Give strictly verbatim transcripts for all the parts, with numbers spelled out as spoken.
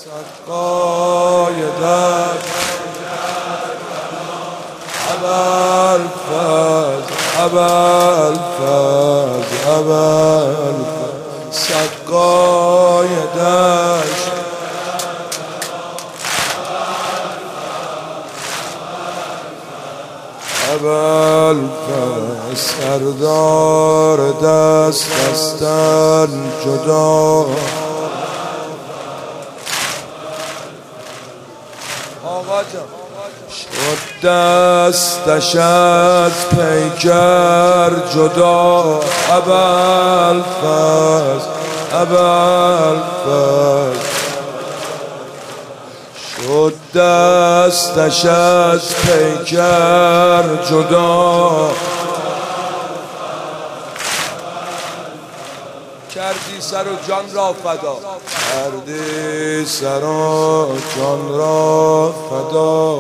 سقای دشت ابوالفضل ابوالفضل ابوالفضل سقای دشت ابوالفضل سردار دست دستن جدا آقا جان شد دستش از پیکر جدا ابوالفضل ابوالفضل شد دستش از پیکر جدا کردی سر و جان را فدا کردی سر و جان را فدا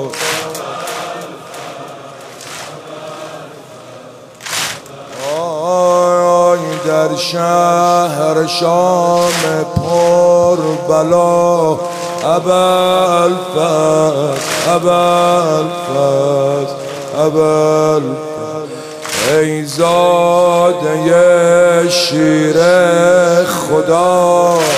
آی در شهر شام پر بلا ابوالفضل ابوالفضل ابوالفضل ای زاده شیر خدا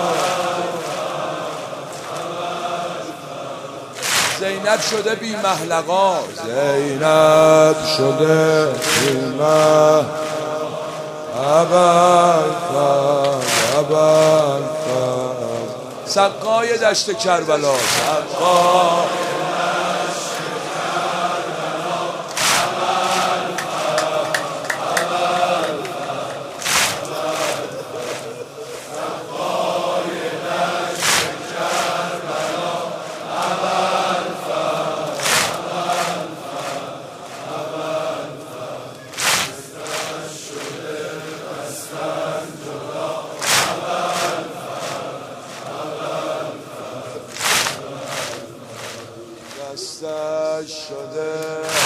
زینب شده بی محلقا زینب شده بی محلقا ابوالفضل ابوالفضل سقای دشت کربلا سقای دستش شده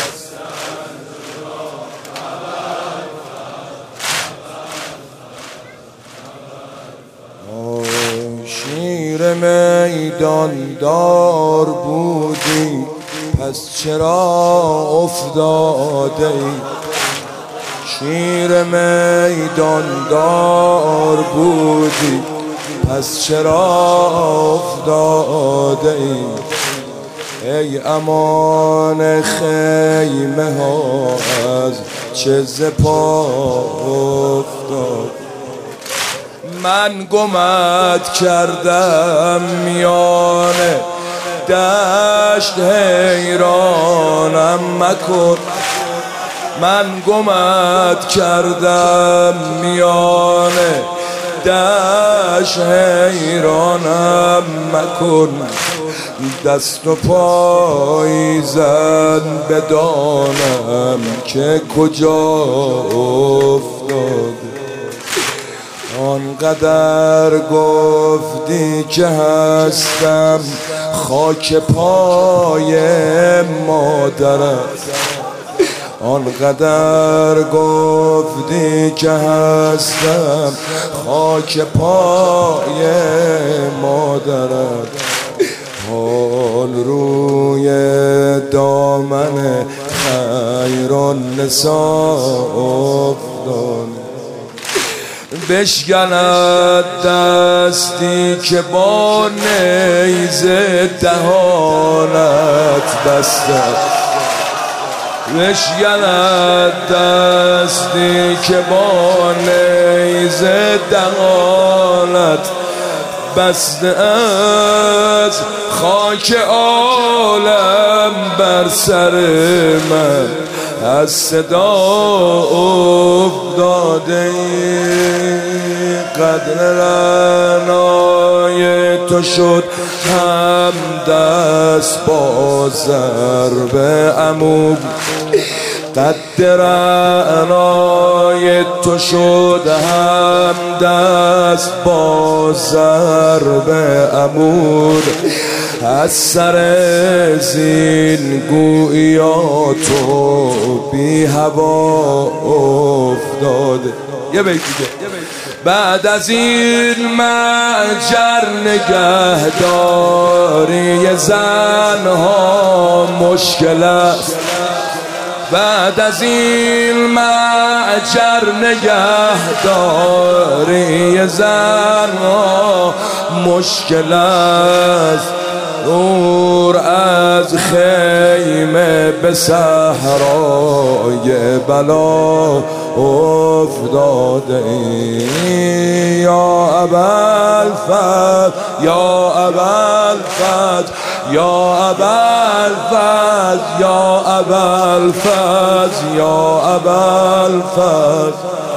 شیر میدان دار بودی پس چرا افتاده ای شیر میدان دار بودی پس چرا افتاده ای ای امان خیمه ها از چه ز پا افتاد من گمت کردم میان دشت حیرانم مکن من گمت کردم میان دشت حیرانم مکن دست و پای زن بدانم که کجا افتاد آنقدر گفتی که هستم خاک پای مادرت آنقدر گفتی که هستم خاک پای مادرت حال روی دامن خیرالنسا افتاد بشکند دستی که با نیزه دهانت بسته بشکند دستی که با نیزه دهانت بسته از خاک عالم بر سر من از صدا افتاده قدر رعنای تو شد هم دست با ضرب عمو قدر رعنای تو شد هم دست با ضرب عمود از سر زین گویاتو بی هوا افتاده. یه بیت دیگه. بعد از این مجر نگهداری زنها مشکل است. بعد از این مجر نگهداری زنها مشکل است. دور از خیمه به صحرای بلا افتاده ای یا ابوالفضل یا ابوالفضل یا ابوالفضل یا ابوالفضل یا ابوالفضل